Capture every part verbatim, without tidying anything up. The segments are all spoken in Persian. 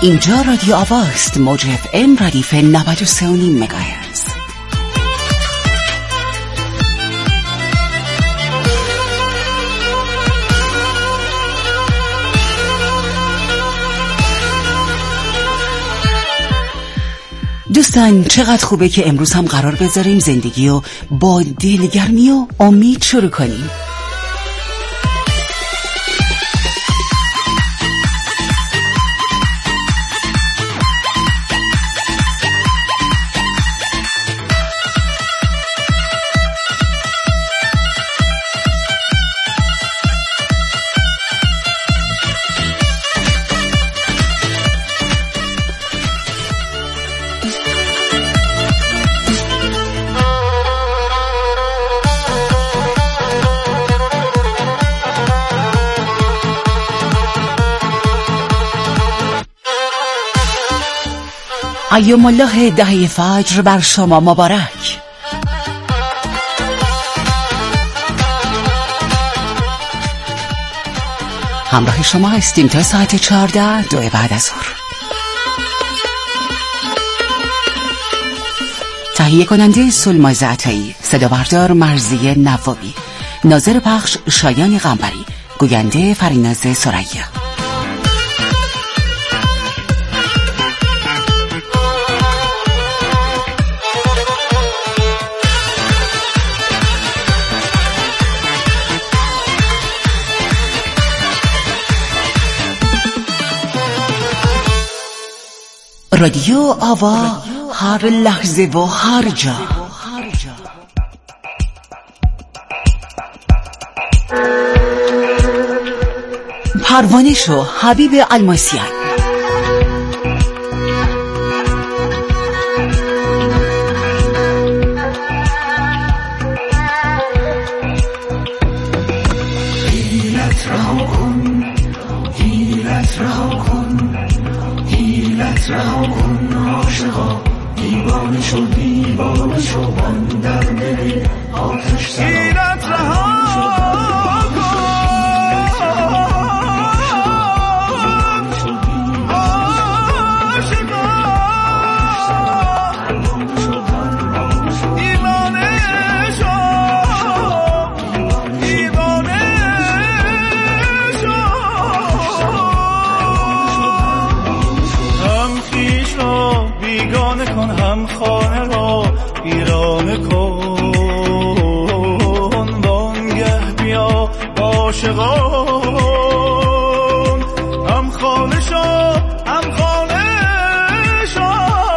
اینجا رادیو آواست، موج اف ام ردیف نود و سه و نیم مگاهرتز. دوستان چقدر خوبه که امروز هم قرار بذاریم زندگی رو با دلگرمی و امید شروع کنیم. ایام الله دهه فجر بر شما مبارک. همراه شما هستیم تا ساعت چهارده دو بعد از ظهر. تهیه کننده سلماز عطایی، صدا بردار مرضیه نوابی، ناظر پخش شایان قنبری، گوینده فریناز سریا. رادیو آوا، هر لحظه و هر جا. پروانه شو حبیب الماسیان. حیلت رها کن، حیلت رها کن، حیلت رها کن عاشقا، دیوانه شو دیوانه شو من در دل آتش سرا. حیلت رها هم خانه را ویرانه کن، وانگه بیا عاشقان، هم خانه شو هم خانه شو.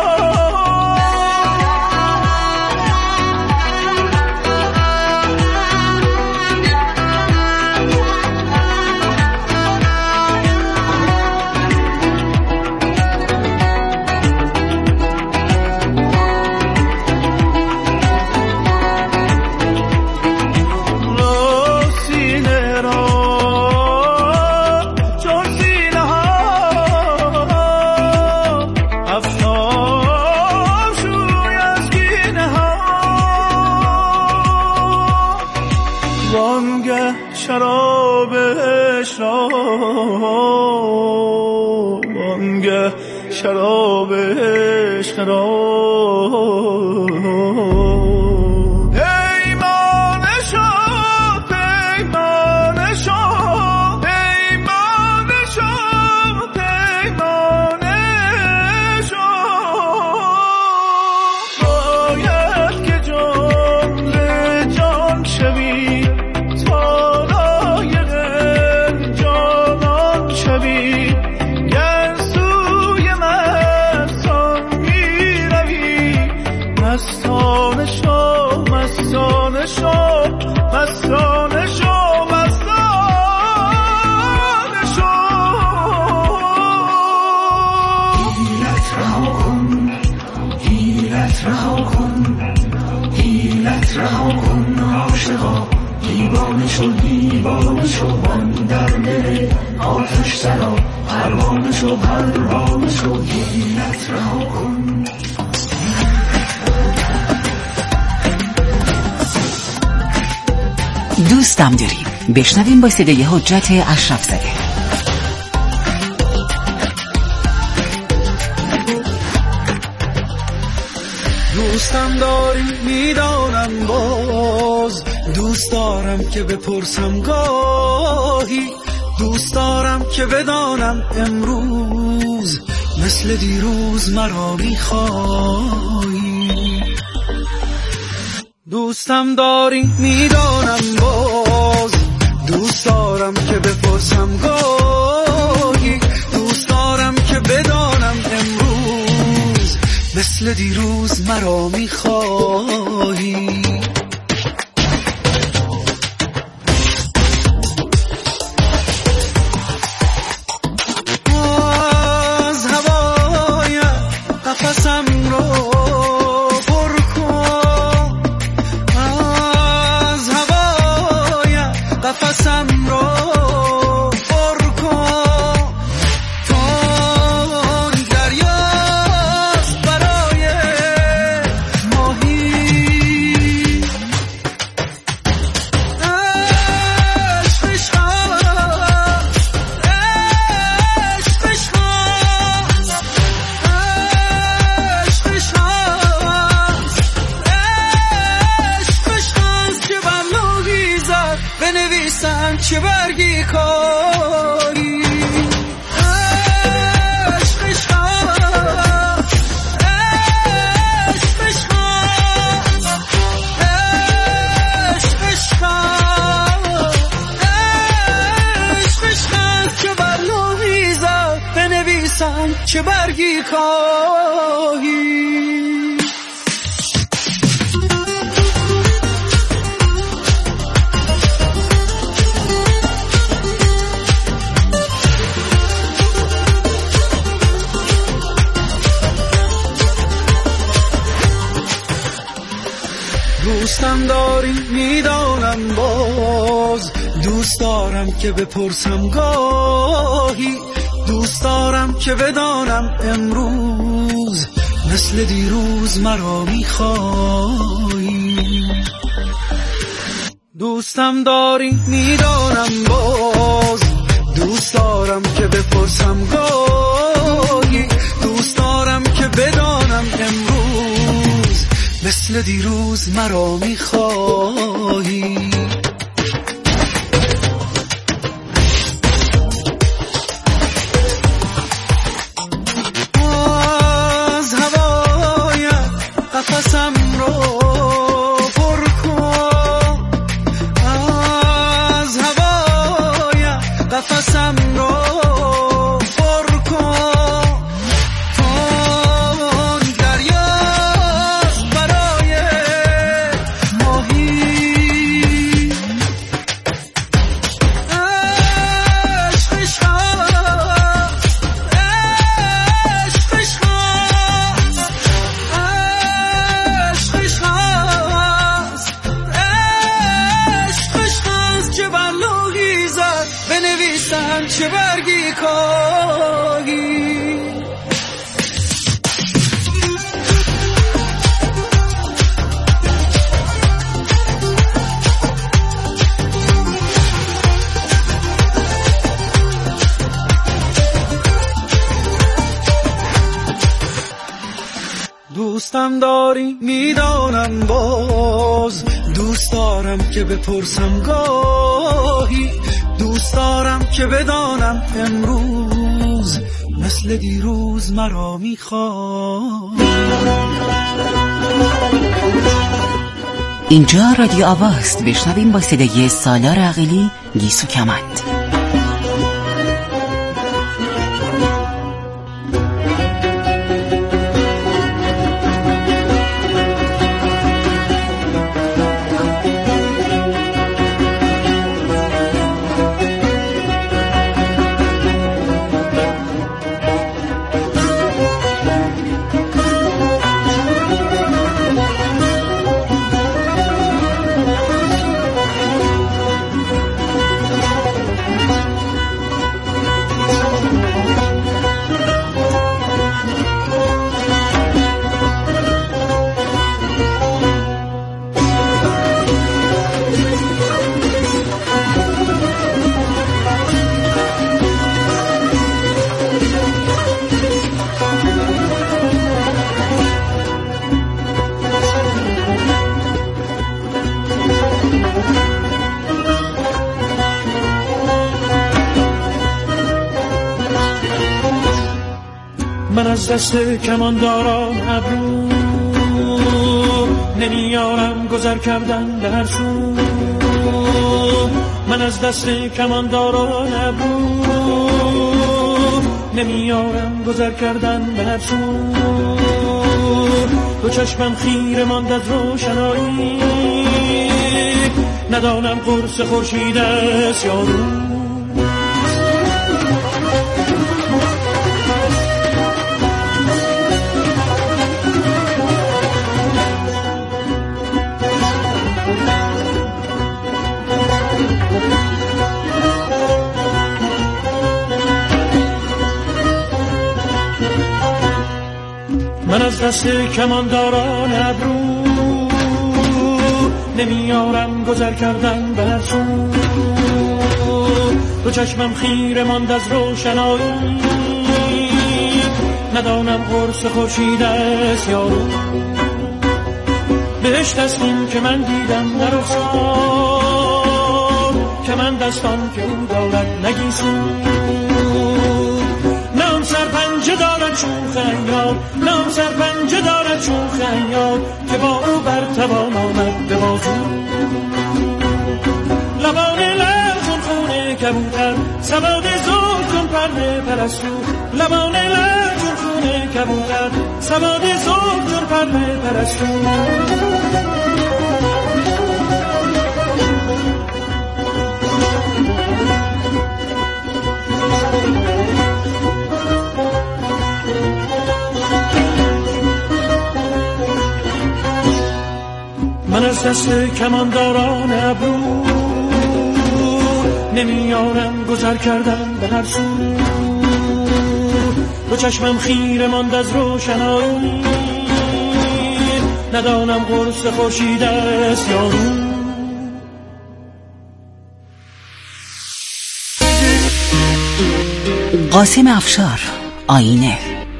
شرابش را وانگه شرابش را پیمانه شو پیمانه شو پیمانه شو پیمانه شو. باید که جمله جان شوی مستانه شو مستانه شو مستانه شو مستانه شو. حیلت رها کن، حیلت رها کن، حیلت رها کن عاشقا، دیوانه شو دیوانه شو من در دل آتش سرا. پروانه شو پروانه شو، حیلت رها کن. دوستم داریم. بشنویم با صدای حجت اشرف زاده. دوستم داری میدانم باز، دوست دارم که بپرسم گاهی، دوست دارم که بدانم امروز مثل دیروز مرا میخوایی. دوستم داری میدانم باز، دوست دارم که بپرسم گاهی، دوست دارم که بدانم امروز مثل دیروز مرا میخوایی. از هوای قفسم رو پر کن، از هوای قفسم رو پر کن، تو دریاست برای ماهی. عشق عشق عشق عشق عشق عشق عشق که بر لوحی زد بنویسن چه برگی کاری. عشق عشق عشق عشق عشق عشق عشق عشق که بر لوحی زد بنویسن چه برگی کاری. دوستم داری میدانم باز، دوست دارم که بپرسم گاهی، دوست دارم که بدانم امروز مثل دیروز مرا میخوایی. دوستم داری میدانم باز، دوست دارم که بپرسم گاهی، دوست دارم که بدانم امروز مثل دیروز مرا میخوایی. از هوای قفسم رو پر کن، از هوای قفسم رو پر کن، تو دریاست برای ماهی. عشق عشق عشق عشق عشق عشق عشق که بر لوحی زد بنویسن چه برگی کاری. دوستم داری میدانم باز، دوست دارم که بپرسم گاهی، دوست دارم که بدانم امروز مثل دیروز مرا میخوای. اینجا رادیو آواست. بشنویم با صدای سالار عقیلی گیسو کمند. از دست کمانداران ابرو نمیارم گذر کردن به هر سو. من از دست کمانداران ابرو نمیارم گذر کردن به هر سو. دو چشمم خیره ماند از روشنایی، ندانم قرص خورشید است یا رو. من از دست کمانداران ابرو نمیارم گذر کردن به هر سو. دو چشمم خیره ماند از روشنایی، ندانم قرص خورشید است یا رو. بهشت است این که من دیدم در رخسار، که من دستان که او دارد نگیسون. نام سرپنجه دارد چون خیال، نام سرپنجه دارد چون خیال، که با او بر توان آمد به بازو. لبان لب چون خونه کبوتر، سواد زلف چون پرده پرستو. لبان لب چون خونه کبوتر، سواد زلف چون پرده پرستو. من از دست کمانداران ابرو نمیارم گذر کردن به هر سو. دو چشمم خیره ماند از روشنایی، ندانم قرص خورشید است یا رو. قاسم افشار، آینه.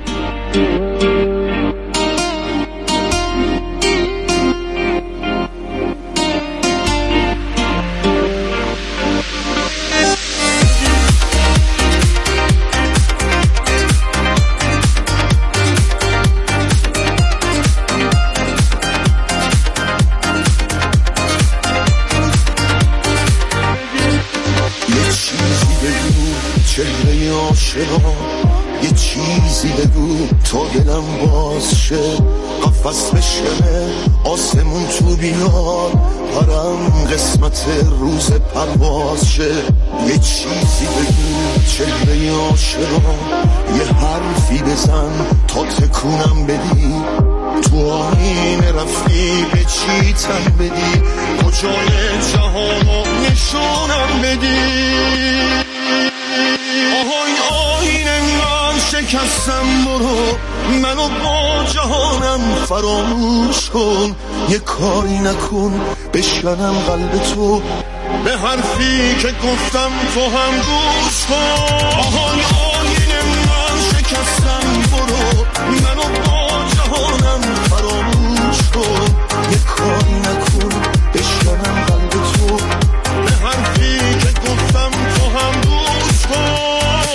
یه چیزی بگو تا دلم باز شه، قفص بشکنه آسمون تو بیاد، پرم قسمت روز پرواز شه. یه چیزی بگو چهره عاشقا، یه حرفی بزن تا تکونم بدی. تو آینه رفتی به چی تن بدی، کجای جهانو نشونم بدی. آهای آینه من شکستم، برو منو با جهانم فراموش کن. یه کاری نکن بشکنم قلب تو، به حرفی که گفتم تو هم گوش کن. آهای آینه من شکستم، برو منو با جهانم فراموش کن. یه کاری نکن بشکنم قلب تو، به حرفی که گفتم تو هم گوش کن.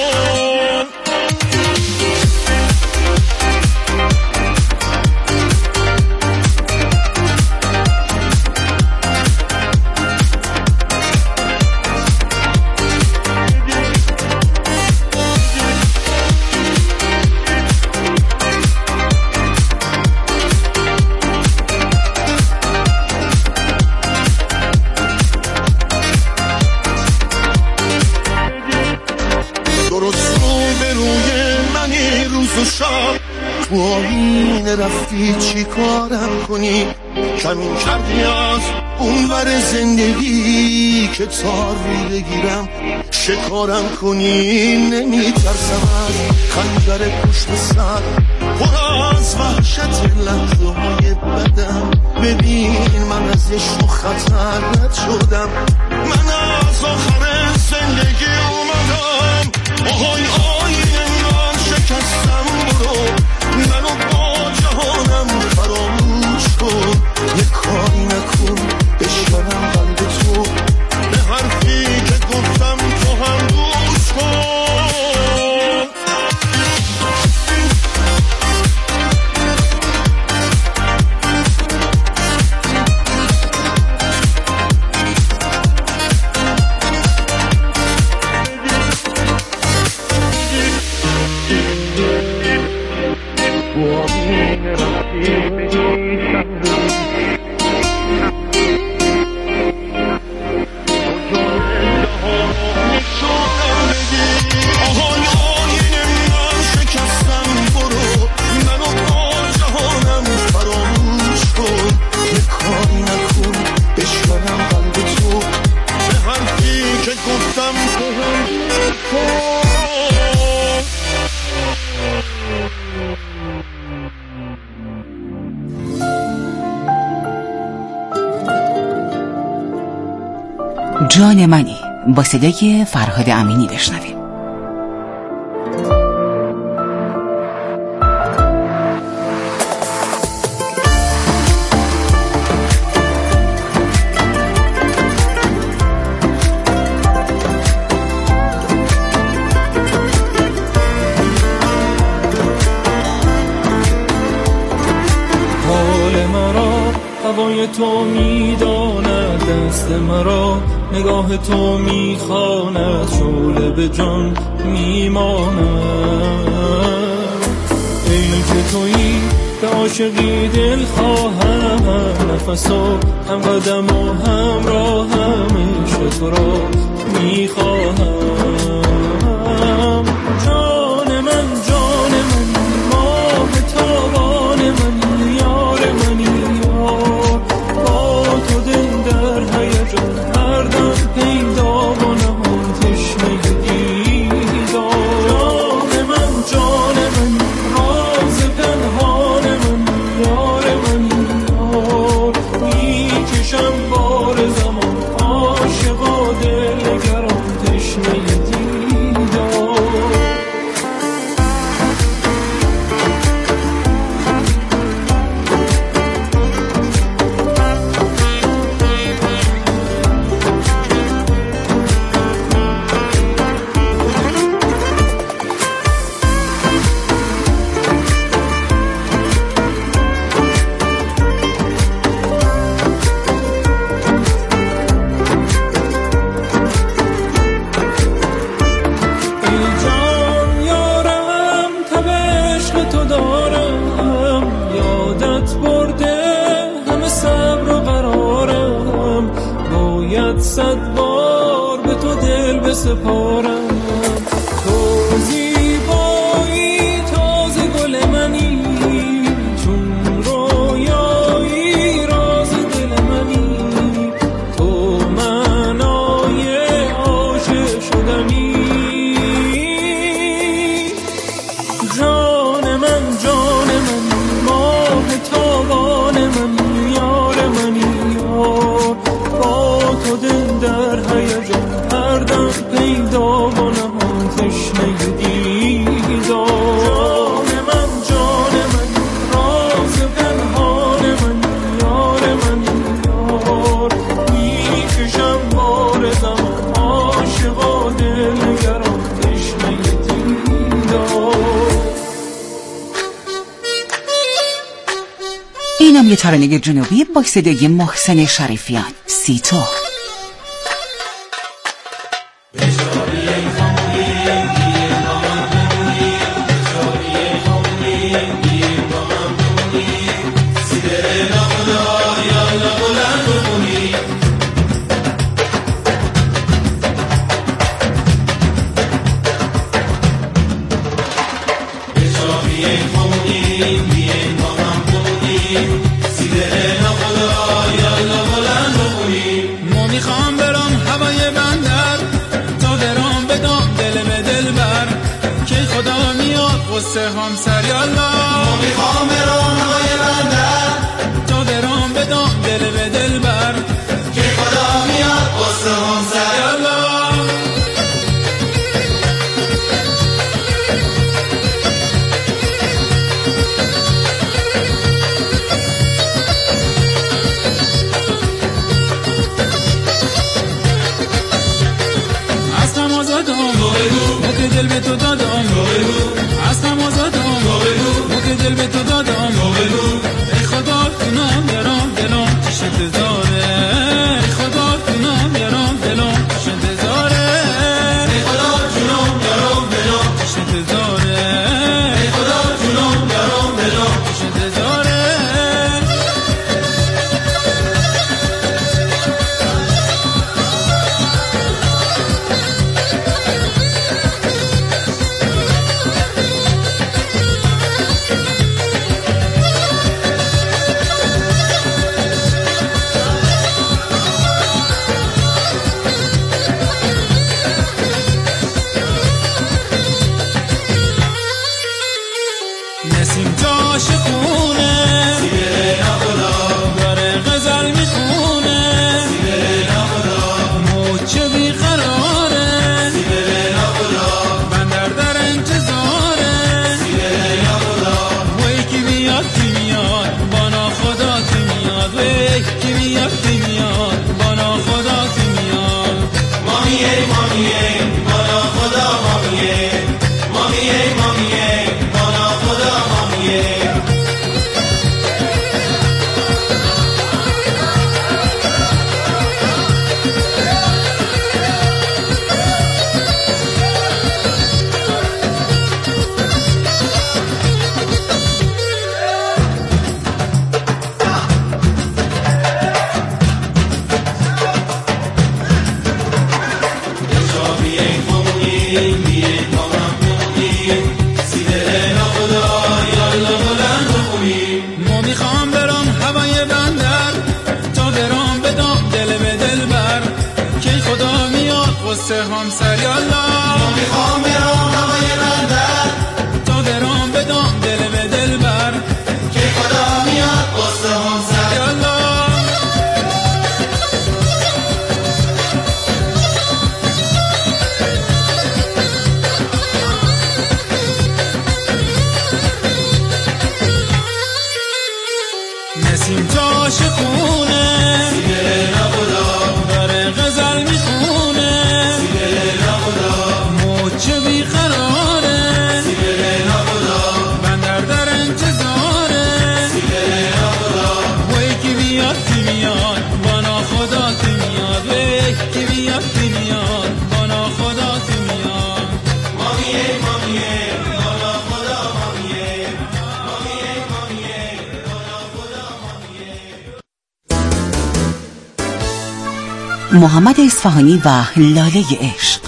تو آینه رفتی چی کارم کنی، کمین کردی از اونور زندگی که تاری بگیرم شکارم کنی. نمیترسم از خنجر پشت سر، پر از وحشت لحظه های بدم. ببین من از عشق و خطر رد شدم، من از آخر زندگی اومدم. آهای آینه من شکستم، برو منو با جهانم فراموش کن. یه کاری نکن بشکنم قلب تو، به حرفی که گفتم تو هم گوش کن. جان منی با صدای فرهاد امینی بشنویم. هوای تو میداند دست مرا، نگاه تو میخواند شعله به جان میماند. ای که تویی به عاشقی دل خواهم، نفس و هم قدم و هم راه همیشه تو را میخواهم. جان من جان من ماه تابان من یار منی، با تو دل در هیجان هر دم پیدا و نهان تشنه دیدار. جان من جان من راز پنهان من یار منی، یار میکشم بار زمان عاشقا دلگران تشنه دیدار. صد بار به تو دل بسپارم. تو زیبایی تازه گل منی، چون رویایی راز دل منی. تو معنای عاشق شدنی. جان من جان من ماه تابان من یار منی، یار با تو دل در هیجان هر دم پیدا و نهان تشنه دیدار. جان من جان من راز پنهان من یار منی، یار میکشم بار زمان عاشقا دلگران تشنه دیدار. اینم یه ترانه جنوبی با صدای محسن شریفیان، سی تو. میخوام برام هوای بندر تا درام بدم دل به دل بر که خدا میاد قصه همسر یالا. میخوام برام هوای بندر تا درام بدم دل به دل بر که خدا میاد قصه همسر یالا. که دل به تو دادم از هم آزادم، ما که دل به تو دادم ای خدا کنم یارم دلم چش انتظاره. ای خدا کنم یارم دلم چش انتظاره. ای خدا جونم یارم دلم چش انتظاره. ای خدا جونم یارم دلم چش انتظاره. واسه همسر یالا میخوام برام هوای بندر تا درام بدام دل به دل بر که خدا میاد واسه همسر یالا نسیم جاش خونه سیگره نبودا داره غزل میخونه سیگره نبودا موچه بیقراره سیگره نبودا بندر در انتظاره سیگره نبودا وی کی بیاد کی میاد بانا خدا کی میاد وی کی بیاد کی میاد بانا خدا کی میاد مامیه مامیه بانا خدا مامیه مامیه مامیه بانا خدا مامیه. محمد اصفهانی و لاله عشق.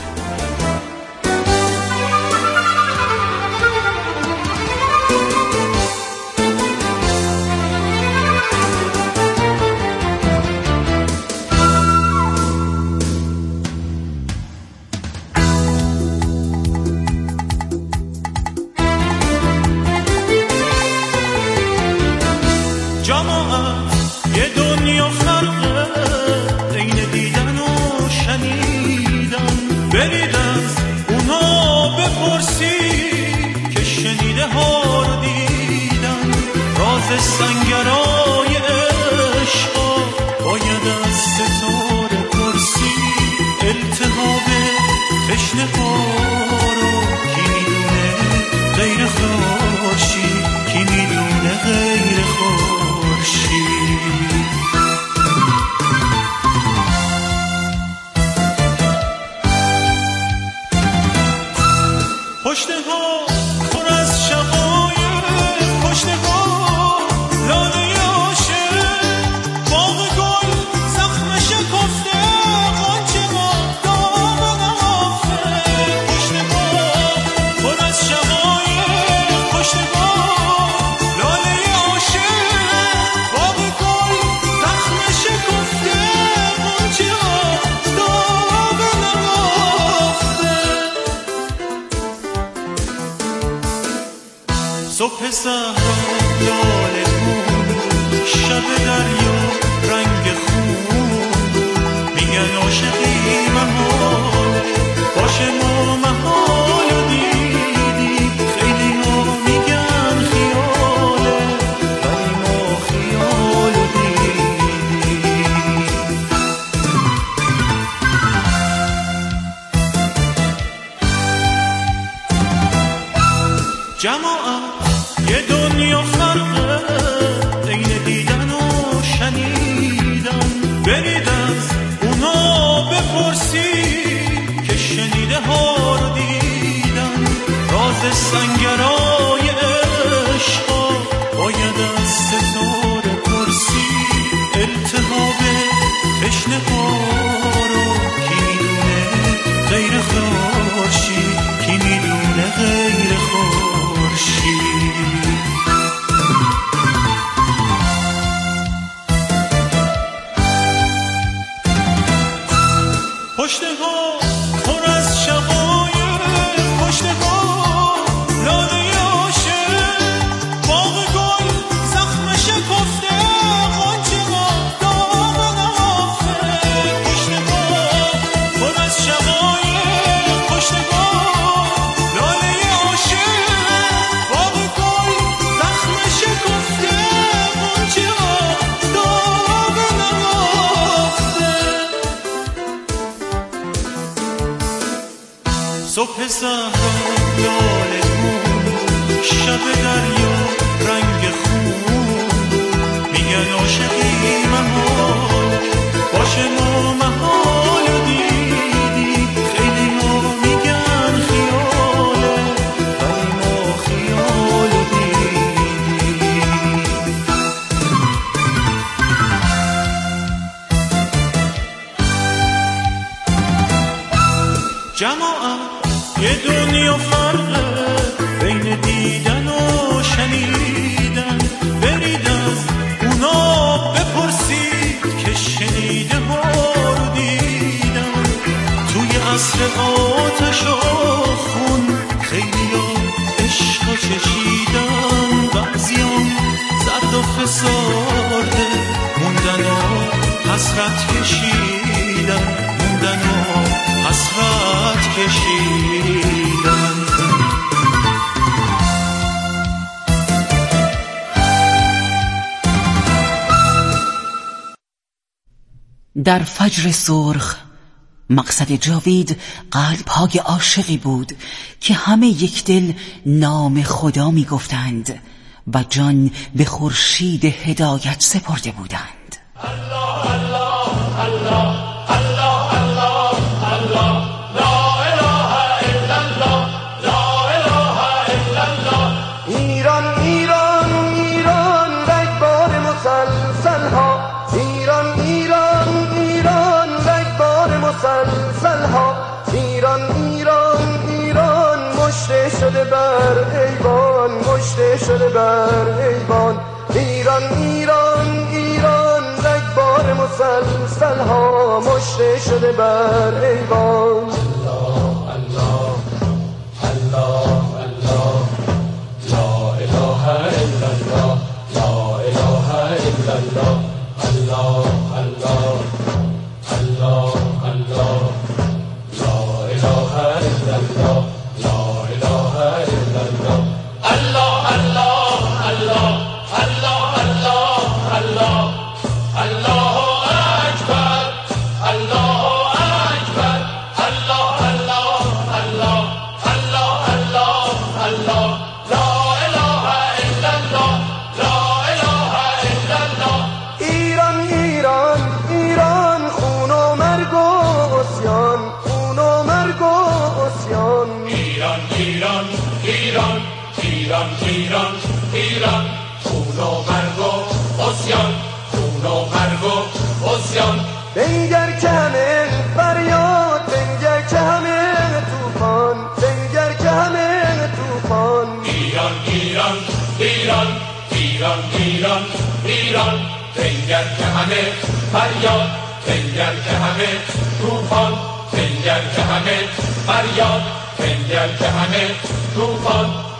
جماعت یه دنیا فرقه بین دیدن و شنیدن، برید از اونا بپرسی که شنیده ها رو دیدن. راز سنگرای عشقا باید از ستاره پرسی، التهاب تشنه ها رو کی میدونه غیر خورشید، کی میدونه غیر خورشید. پشته ها پر از شقایق، پشته ها لاله عاشق، باغ گل زخم شکفته، غنچه ها داغ نهفته. پشته ها پر از شقایق، پشته ها لاله عاشق، باغ گل زخم شکفته، غنچه ها داغ نهفته. صبح صحرا لاله خون، شب دریا رنگ خون، میگن عاشقی محاله، باشه ما محال و دیدی. خیلی ها میگن خیاله، ولی ما خیال و دیدی. جماعت یه دنیا فرقه بین دیدن و شنیدن، برید از اونا بپرسی که شنیده ها رو دیدن. راز سنگرای عشقا باید از ستاره پرسی، التهاب تشنه ها رو کی میدونه غیر خورشید، کی میدونه غیر خورشید. پشته ها پر از شقایق، پشته ها لاله عاشق، باغ گل زخم شکفته، غنچه ها داغ نهفته. پشته ها پر از شقایق، پشته ها لاله عاشق، باغ گل زخم شکفته، غنچه ها داغ نهفته. صبح صحرا لاله خون، شب دریا رنگ خون، میگن عاشقی محال، باشه ما محال و دیدی. خیلی ها میگن خیاله، ولی ما خیال و دیدی. جماعت یه دنیا فرقه بین دیدن و شنیدن، برید از اونا بپرسید که شنیده ها رو دیدن. توی عصر آتش و خون، خیلی ها عشق و چشیدن، بعضی ها زرد و فسارده موندن و حسرت کشیدن، موندن و حسرت کشیدن. در فجر سرخ مقصد جاوید قلب‌های عاشقی بود که همه یک دل نام خدا می گفتند و جان به خورشید هدایت سپرده بودند. الله الله الله الله الله الله لا اله الا الله لا اله الا الله. ایران ایران ایران رگبار مسلسل ها، ایران ایران ایران رگبار مسلسل ها، ایران ایران ایران مشته شده بر ایوان، مشته شده بر ایوان. ایران ایران ایران رگبار مسلسل ها، مشته شده بر ایوان. الله الله الله الله لا اله الا الله لا اله الا الله. الله الله الله الله لا اله الا الله لا اله الا الله. الله الله الله الله الله الله الله اکبر الله اکبر الله الله الله الله الله الله لا اله الا الله لا اله الا الله. ایران ایران ایران خون و مرگ و عصیان، خون و مرگ و عصیان. ایران ایران ایران ایران ایران ایران خون و مرگ و عصیان، خون و مرگ و عصیان. بنگر که همه فریاد، بنگر که همه توفان، بنگر که همه توفان. ایران ایران ایران ایران ایران ایران بنگر که همه فریاد، بنگر که همه توفان، بنگر که همه فریاد، بنگر که همه توفان.